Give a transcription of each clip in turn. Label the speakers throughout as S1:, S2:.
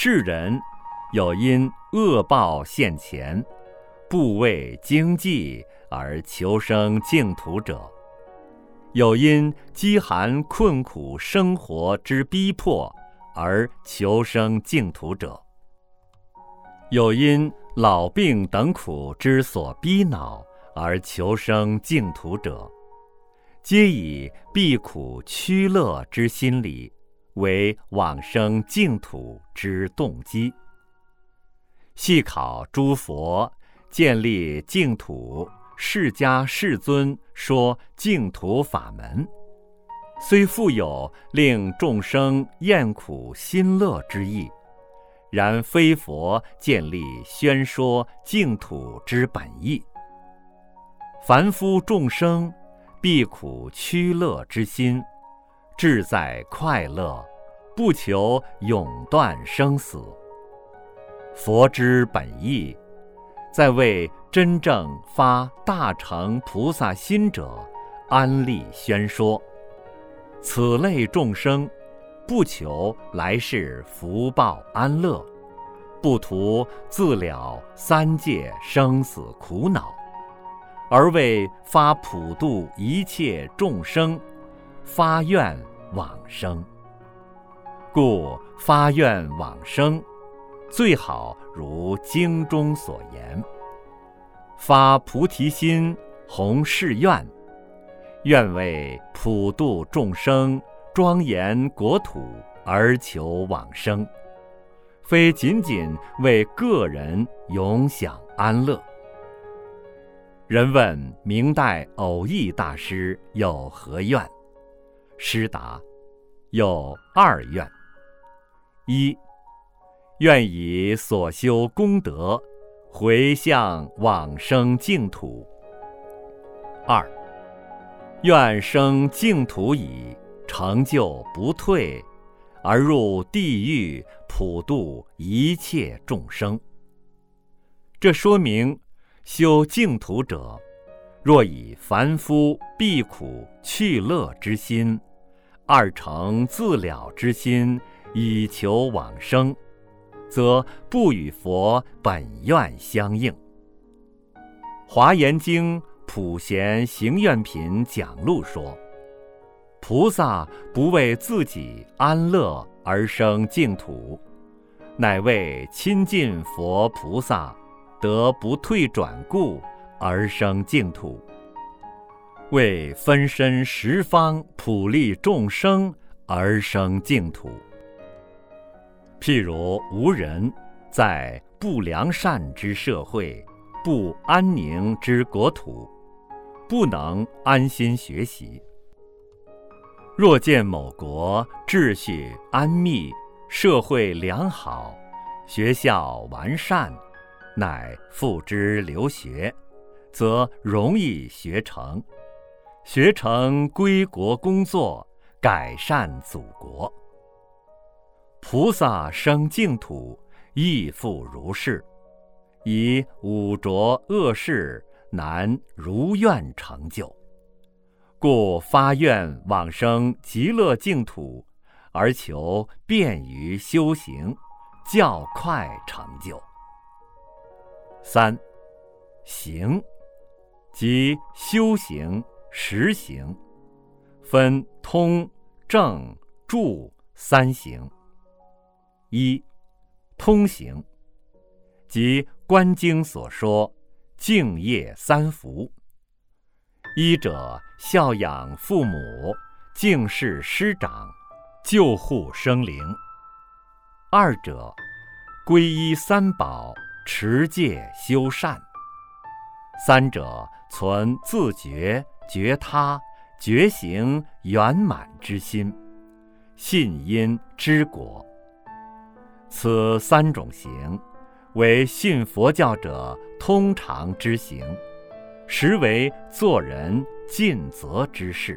S1: 世人有因恶报现前，不为经济而求生净土者，有因饥寒困苦生活之逼迫而求生净土者，有因老病等苦之所逼恼而求生净土者，皆以避苦趋乐之心理为往生净土之动机。细考诸佛建立净土、释迦世尊说净土法门，虽富有令众生厌苦心乐之意，然非佛建立宣说净土之本意。凡夫众生避苦趋乐之心，志在快乐，不求永断生死。佛之本意，在为真正发大乘菩萨心者安立宣说。此类众生不求来世福报安乐，不图自了三界生死苦恼，而为发普度一切众生，发愿往生。故发愿往生，最好如经中所言，发菩提心，弘誓愿，愿为普度众生，庄严国土而求往生，非仅仅为个人永享安乐。人问明代偶益大师有何愿？师答：有二愿。一，愿以所修功德回向往生净土。二，愿生净土已，成就不退，而入地狱普度一切众生。这说明修净土者，若以凡夫避苦去乐之心，二乘自了之心，以求往生，则不与佛本愿相应。华严经普贤行愿品讲录说，菩萨不为自己安乐而生净土，乃为亲近佛菩萨得不退转故而生净土，为分身十方普利众生而生净土。譬如无人，在不良善之社会，不安宁之国土，不能安心学习。若见某国秩序安密，社会良好，学校完善，乃付之留学，则容易学成，学成归国工作，改善祖国。菩萨生净土亦复如是，以五浊恶世难如愿成就，故发愿往生极乐净土，而求便于修行，较快成就。三，行，即修行实行，分通、正、住三行。一，通行，即观经所说敬业三福。一者孝养父母，敬事师长，救护生灵；二者皈依三宝，持戒修善；三者存自觉、觉他、觉行圆满之心，信因知果。此三种行，为信佛教者通常之行，实为做人尽责之事。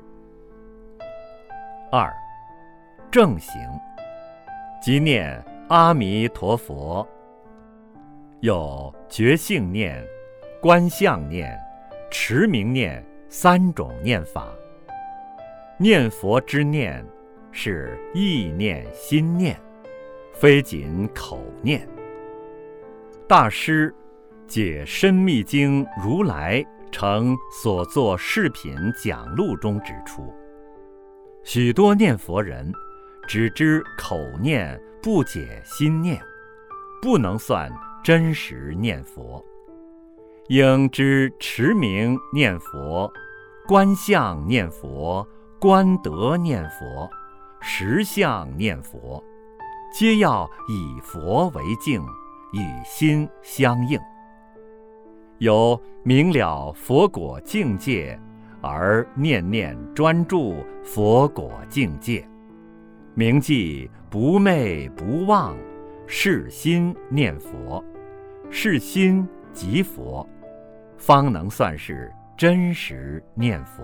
S1: 二，正行，即念阿弥陀佛，有觉性念、观相念、持名念三种念法。念佛之念是意念心念， 非仅口念。大师解深密经如来成所作饰品讲录中指出，许多念佛人只知口念，不解心念，不能算真实念佛。应知持名念佛、观相念佛、观德念佛、实相念佛，皆要以佛为镜，与心相应。有明了佛果境界，而念念专注佛果境界，铭记不昧不忘，是心念佛，是心即佛，方能算是真实念佛。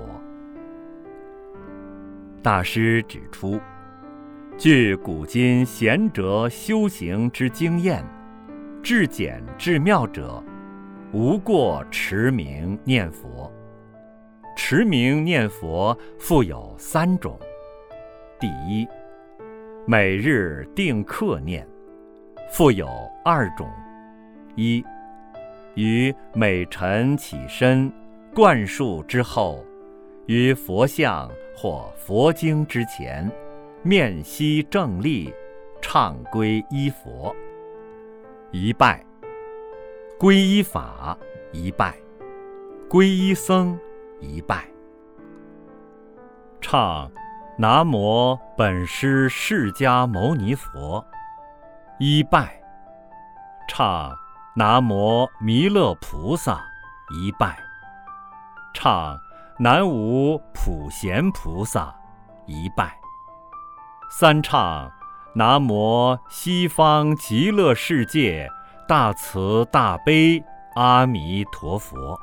S1: 大师指出，据古今贤哲修行之经验，至简至妙者，无过持名念佛。持名念佛复有3种。第一，每日定刻念，复有2种。一，于每晨起身灌漱之后，于佛像或佛经之前，面悉正立，唱皈依佛一拜，皈依法一拜，皈依僧一拜，唱南无本师释迦牟尼佛一拜，唱南无弥勒菩萨一拜，唱南无普贤菩萨一拜，三唱南无西方极乐世界大慈大悲阿弥陀佛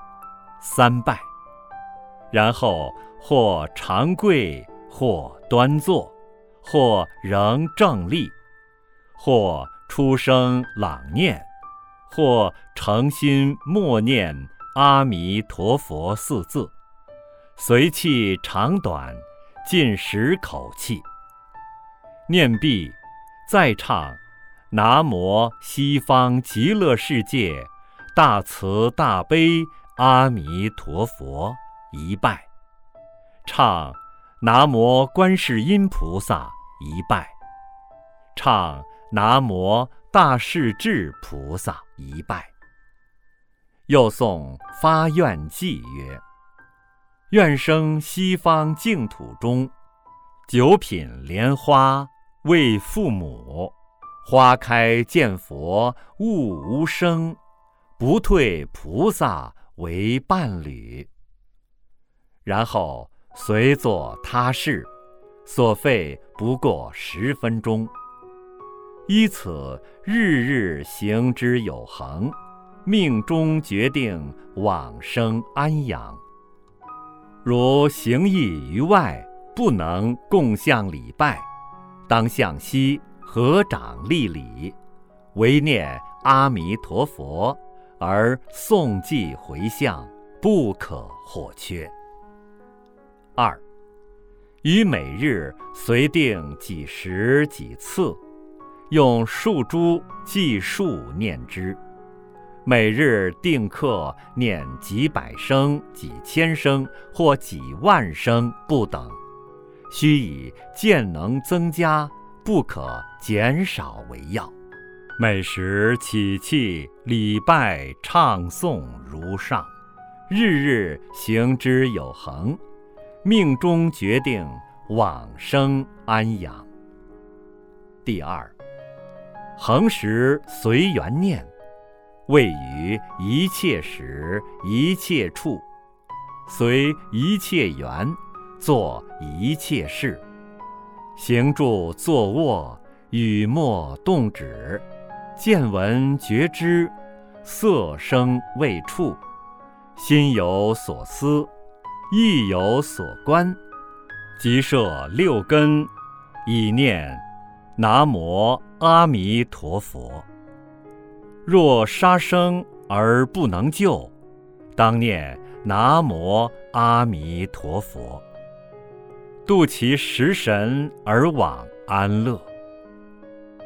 S1: 3拜，然后或长跪，或端坐，或仍正立，或出声朗念，或诚心默念阿弥陀佛4字，随气长短，尽10口气。念毕，再唱南无西方极乐世界大慈大悲阿弥陀佛一拜，唱南无观世音菩萨一拜，唱南无大势至菩萨一拜。又诵发愿偈曰：愿生西方净土中，9品莲花为父母，花开见佛悟无生，不退菩萨为伴侣。然后随作他事，所费不过10分钟。依此日日行之有恒，命中决定往生安养。如行役于外，不能共向礼拜，当向西合掌立礼，唯念阿弥陀佛，而诵记回向，不可或缺。2，于每日随定几时几次，用数珠计数念之，每日定刻念几百声、几千声或几万声不等，须以渐能增加，不可减少为要。每时起气礼拜唱诵如上，日日行之有恒，命中决定往生安养。第2，恒时随缘念，位于一切时一切处，随一切缘做一切事，行住坐卧，语默动止，见闻觉知，色声味触，心有所思，意有所观，即摄6根，以念南无阿弥陀佛。若杀生而不能救，当念南无阿弥陀佛，度其食神而往安乐。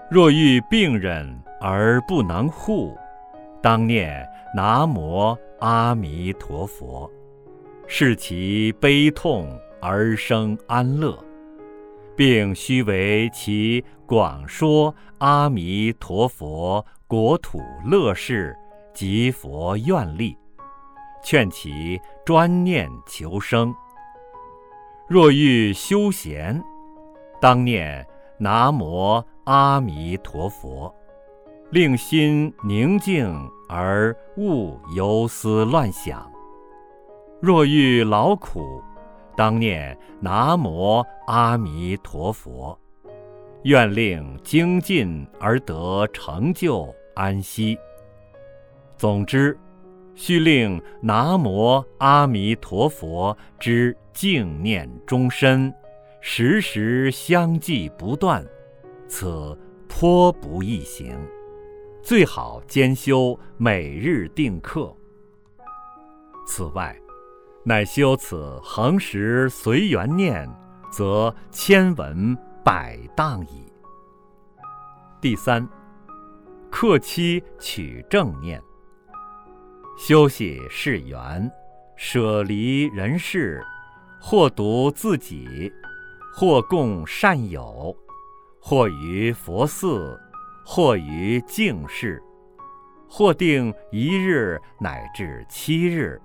S1: 若遇病人而不能护，当念南无阿弥陀佛，视其悲痛而生安乐，并须为其广说阿弥陀佛国土乐事及佛愿力，劝其专念求生。若欲修闲，当念南无阿弥陀佛，令心宁静而勿游思乱想。若欲劳苦，当念南无阿弥陀佛，愿令精进而得成就安息。总之，须令南无阿弥陀佛之净念终身，时时相继不断，此颇不易行。最好兼修每日定课。此外，乃修此恒时随缘念，则千文百当矣。第三，克期取正念。修习是缘，舍离人事，或独自己，或共善友，或于佛寺，或于净室，或定1日乃至7日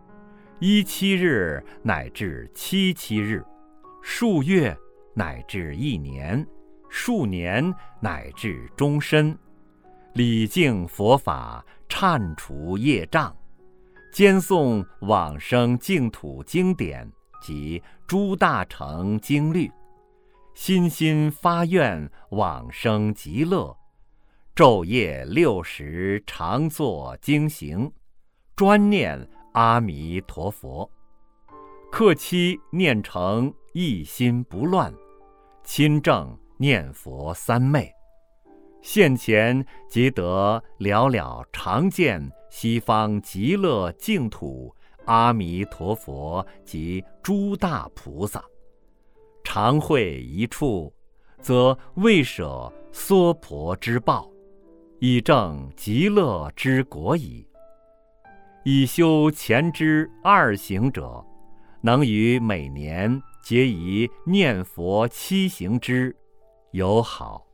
S1: ，17日乃至77日，数月乃至1年，数年乃至终身，礼敬佛法，忏除业障，兼诵往生净土经典及诸大乘经律，心心发愿往生极乐，昼夜60常作经行，专念阿弥陀佛，克期念成一心不乱，亲正念佛三昧，现前即得了了常见西方极乐净土阿弥陀佛及诸大菩萨，常会一处，则未舍娑婆之报，以证极乐之果矣。以修前之2行者，能于每年皆宜念佛7行之，尤好。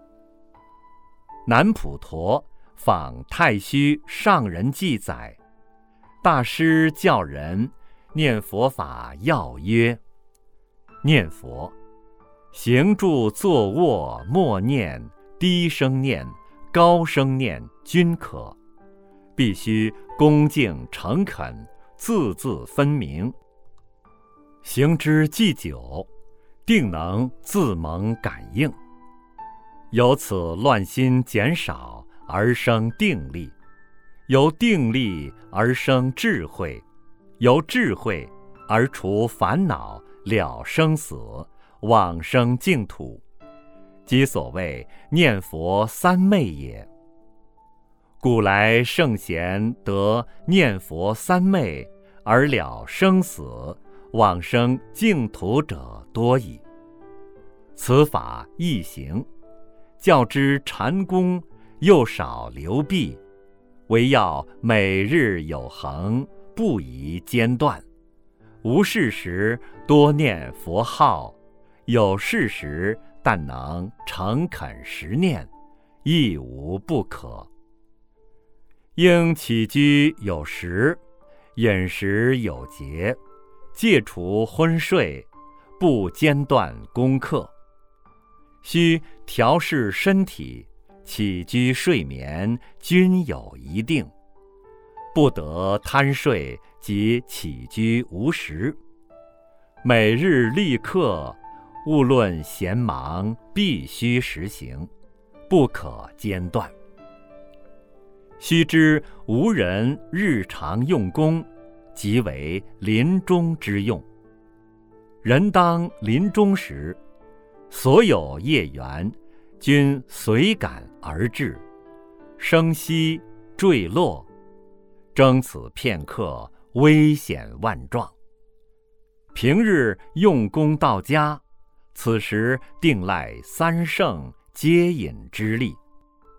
S1: 南普陀访太虚上人记载，大师教人念佛法要曰：念佛，行住坐卧默念，低声念，高声念均可，必须恭敬诚恳，字字分明。行之既久，定能自蒙感应。由此乱心减少而生定力，由定力而生智慧，由智慧而除烦恼，了生死，往生净土，即所谓念佛三昧也。古来圣贤得念佛三昧而了生死，往生净土者多矣。此法易行，较之禅功又少流弊，唯要每日有恒，不宜间断。无事时多念佛号，有事时但能诚恳实念，亦无不可。应起居有时，饮食有节，戒除昏睡，不间断功课。须调适身体，起居睡眠均有一定，不得贪睡及起居无时。每日立课，勿论闲忙，必须实行，不可间断。须知无人日常用功，即为临终之用。人当临终时，所有业缘均随感而至，生息坠落，争此片刻，危险万状。平日用功到家，此时定赖三圣接引之力，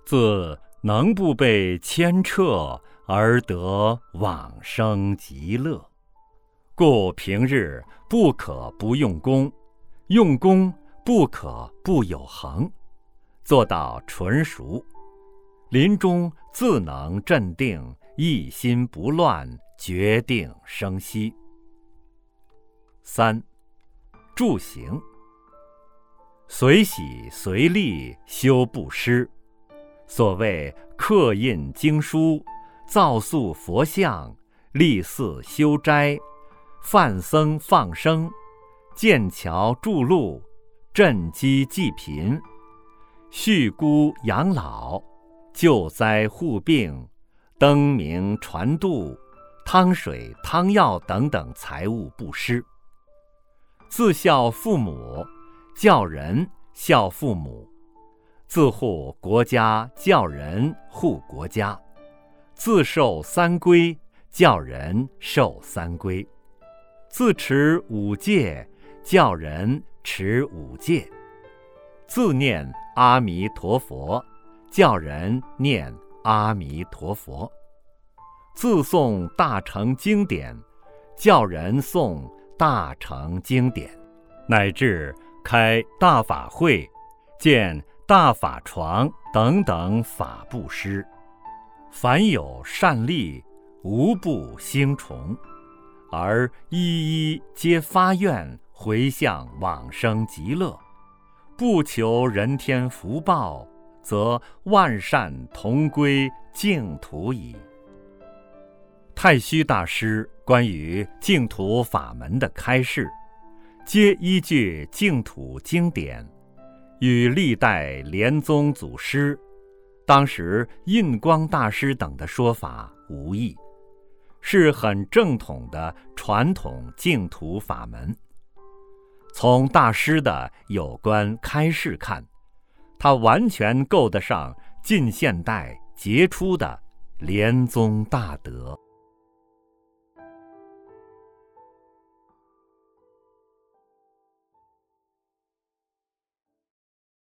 S1: 自能不被牵掣而得往生极乐。故平日不可不用功，用功不可不有恒，做到纯熟，临终自能镇定，一心不乱，决定生息。3. 助行。随喜随力修布施，所谓刻印经书，造塑佛像，立寺修斋，泛僧放生，建桥筑路，赈饥济贫，恤孤养老，救灾护病，灯明传度，汤水汤药等等财物布施。自孝父母，教人孝父母；自护国家，教人护国家；自受三规，教人受三规；自持五戒，教人持五戒；自念阿弥陀佛，教人念阿弥陀佛；自诵大乘经典，教人诵大乘经典，乃至开大法会，建大法床等等法布施。凡有善力，无不兴崇，而一一皆发愿回向往生极乐，不求人天福报，则万善同归净土矣。太虚大师关于净土法门的开示，皆依据净土经典，与历代莲宗祖师、当时印光大师等的说法无异，是很正统的传统净土法门。从大师的有关开示看，他完全够得上近现代杰出的莲宗大德。